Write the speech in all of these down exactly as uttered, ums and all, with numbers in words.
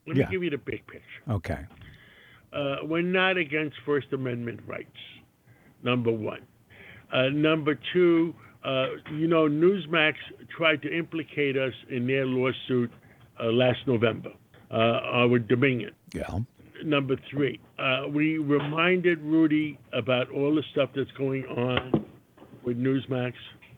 Let me Yeah. give you the big picture. Okay. Uh, we're not against First Amendment rights, number one. Uh, number two, uh, you know, Newsmax tried to implicate us in their lawsuit uh, last November uh, with Dominion. Yeah. Number three, uh, we reminded Rudy about all the stuff that's going on with Newsmax.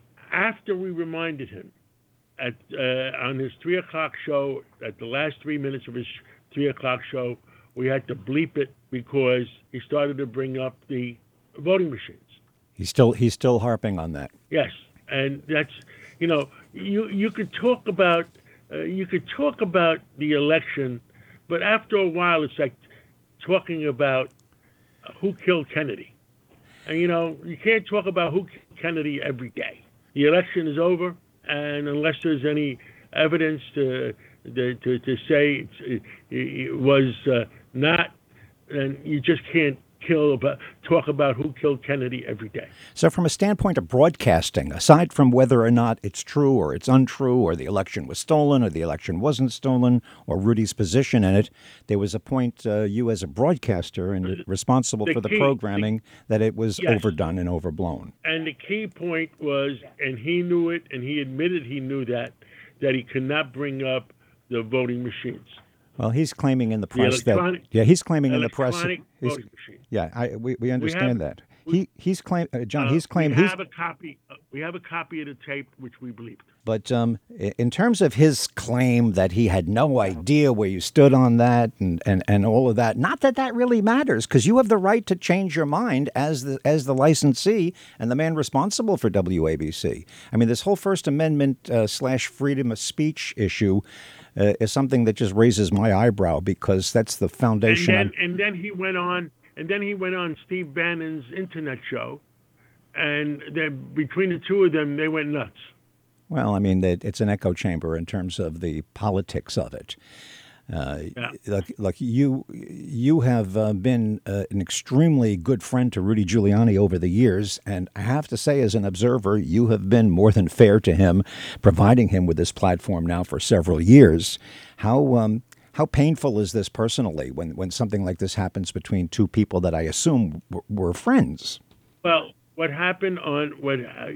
After we reminded him at uh, on his three o'clock show, at the last three minutes of his three o'clock show, we had to bleep it because he started to bring up the voting machines. He's still he's still harping on that. Yes, and that's you know you you could talk about uh, you could talk about the election, but after a while it's like talking about who killed Kennedy, and you know you can't talk about who killed Kennedy every day. The election is over, and unless there's any evidence to to, to, to say it, it was uh, not, then you just can't kill about talk about who killed Kennedy every day. So from a standpoint of broadcasting, aside from whether or not it's true or it's untrue or the election was stolen or the election wasn't stolen or Rudy's position in it, there was a point uh, you as a broadcaster and responsible The for the key- programming that it was Yes. overdone and overblown. And the key point was, and he knew it, and he admitted he knew that, that he could not bring up the voting machines. Well, he's claiming in the press that electronic- yeah, he's claiming in the press. Electronic he's- voting machines. yeah, I, we we understand that. we- He he's claim uh, John. Uh, he's claimed we he's have a copy. Uh, we have a copy of the tape, which we believed. But um, i- in terms of his claim that he had no idea where you stood on that and, and, and all of that, not that that really matters, because you have the right to change your mind as the as the licensee and the man responsible for W A B C. I mean, this whole First Amendment uh, slash freedom of speech issue uh, is something that just raises my eyebrow because that's the And foundation. then, on- and then he went on, and then he went on Steve Bannon's internet show, and then between the two of them, they went nuts. Well, I mean, that it's an echo chamber in terms of the politics of it. Uh, Yeah. look, look, you you have uh, been uh, an extremely good friend to Rudy Giuliani over the years, and I have to say, as an observer, you have been more than fair to him, providing him with this platform now for several years. How um, how painful is this personally when, when something like this happens between two people that I assume w- were friends? Well, what happened on what uh,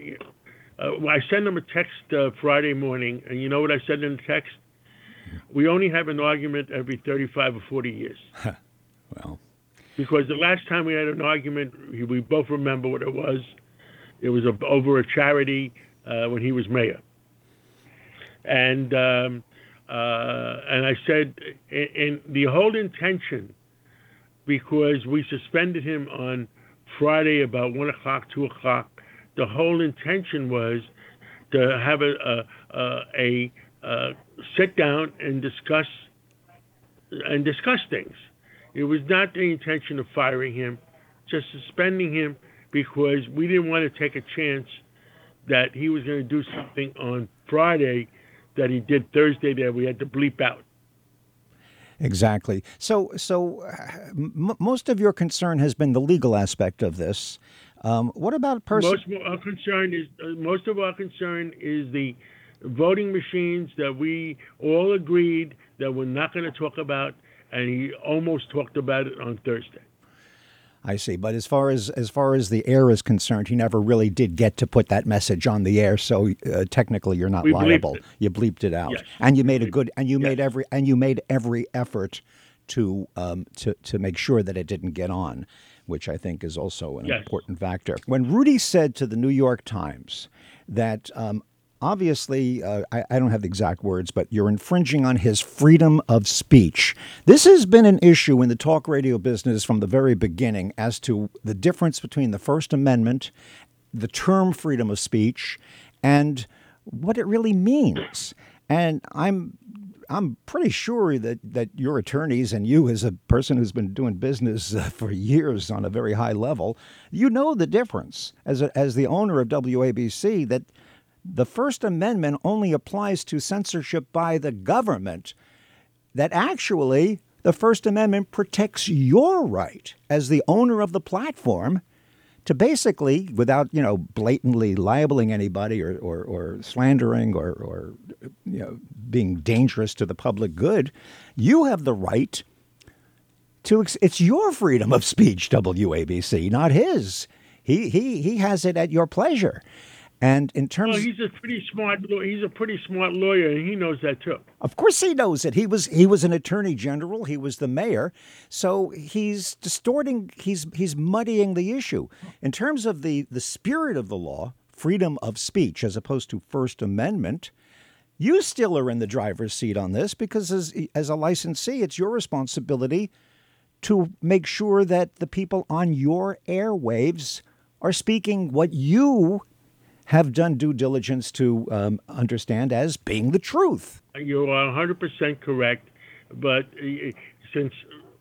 uh, I sent him a text uh, Friday morning, and you know what I said in the text? We only have an argument every thirty-five or forty years. Well, Because the last time we had an argument, we both remember what it was. It was a, over a charity uh, when he was mayor. And um, uh, and I said, in, in the whole intention, because we suspended him on Friday about one o'clock, two o'clock. The whole intention was to have a a, a, a uh, sit down and discuss and discuss things. It was not the intention of firing him, just suspending him because we didn't want to take a chance that he was going to do something on Friday that he did Thursday that we had to bleep out. exactly. So, so uh, m- most of your concern has been the legal aspect of this. Um, what about person? Most of our concern is uh, most of our concern is the voting machines that we all agreed that we're not going to talk about, and he almost talked about it on Thursday. I see. But as far as as far as the air is concerned, he never really did get to put that message on the air. So uh, technically, you're not We bleeped liable. it. You bleeped it out, Yes. and you made a good and you Yes. made every and you made every effort to um, to to make sure that it didn't get on, which I think is also an Yes. important factor. When Rudy said to the New York Times that um, obviously, uh, I, I don't have the exact words, but you're infringing on his freedom of speech. This has been an issue in the talk radio business from the very beginning as to the difference between the First Amendment, the term freedom of speech, and what it really means. And I'm I'm pretty sure that, that your attorneys and you, as a person who's been doing business uh, for years on a very high level, you know the difference as a, as the owner of W A B C, that the First Amendment only applies to censorship by the government, that actually the First Amendment protects your right as the owner of the platform to basically, without you know blatantly libeling anybody or or, or slandering or or you know being dangerous to the public good, you have the right to. Ex- it's your freedom of speech, W A B C, not his. He he he has it at your pleasure. And in terms, Well, he's a pretty smart. law- He's a pretty smart lawyer, and he knows that too. of course, he knows it. He was he was an attorney general. He was the mayor, so he's distorting. He's he's muddying the issue in terms of the the spirit of the law, freedom of speech, as opposed to First Amendment. You still are in the driver's seat on this because, as as a licensee, it's your responsibility to make sure that the people on your airwaves are speaking what you have done due diligence to um, understand as being the truth. You are one hundred percent correct, but uh, since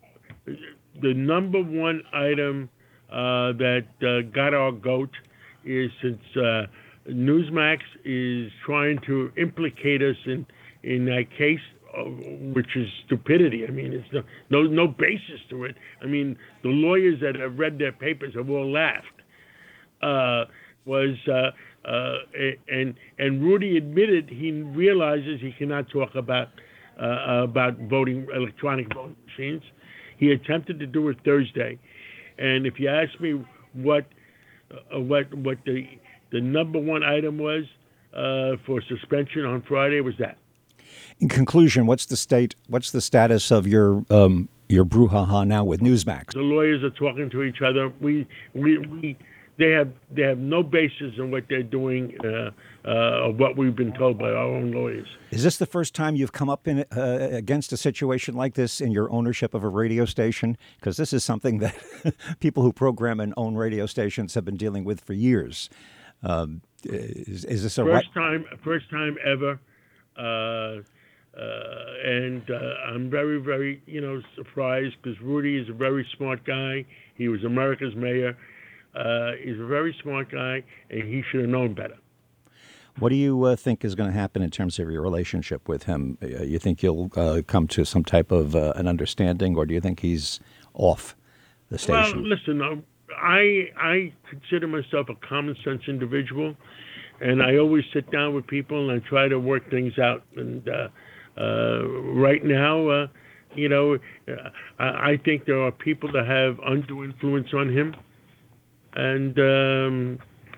the number one item uh, that uh, got our goat is since uh, Newsmax is trying to implicate us in in that case, uh, which is stupidity. I mean, it's no, no no basis to it. I mean, the lawyers that have read their papers have all laughed. Uh, was uh, uh, and and Rudy admitted he realizes he cannot talk about uh, about voting electronic voting machines. He attempted to do it Thursday, and if you ask me what uh, what what the the number one item was uh, for suspension on Friday was that. In conclusion, what's the state? What's the status of your um, your brouhaha now with Newsmax? The lawyers are talking to each other. We we we. They have they have no basis in what they're doing, uh, uh, of what we've been told by our own lawyers. Is this the first time you've come up in uh, against a situation like this in your ownership of a radio station? Because this is something that people who program and own radio stations have been dealing with for years. Um, is, is this a first right? time first time ever, uh, uh, and uh, I'm very very you know surprised because Rudy is a very smart guy. He was America's mayor. Uh, he's a very smart guy, and he should have known better. What do you uh, think is going to happen in terms of your relationship with him? Uh, you think you'll uh, come to some type of uh, an understanding, or do you think he's off the station? Well, listen, uh, I I consider myself a common sense individual, and I always sit down with people and I try to work things out. And uh, uh, right now, uh, you know, uh, I, I think there are people that have undue influence on him. And um,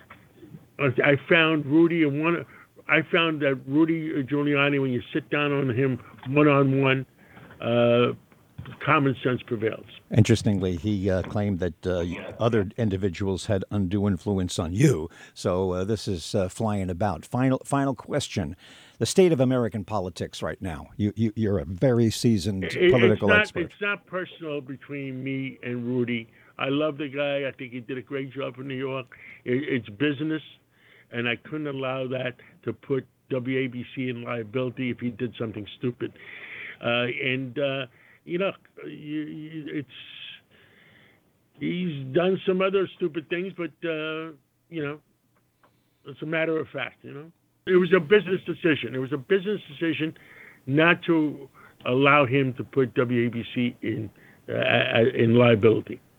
I found Rudy and one. I found that Rudy Giuliani, when you sit down on him one on one, common sense prevails. Interestingly, he uh, claimed that uh, other individuals had undue influence on you. So uh, this is uh, flying about. Final, final question: the state of American politics right now. You, you you're a very seasoned It, political it's not, expert. It's not personal between me and Rudy. I love the guy. I think he did a great job for New York. It, it's business, and I couldn't allow that to put W A B C in liability if he did something stupid. Uh, and uh, you know, you, you, it's he's done some other stupid things, but uh, you know, it's a matter of fact. You know, it was a business decision. It was a business decision not to allow him to put W A B C in uh, in liability.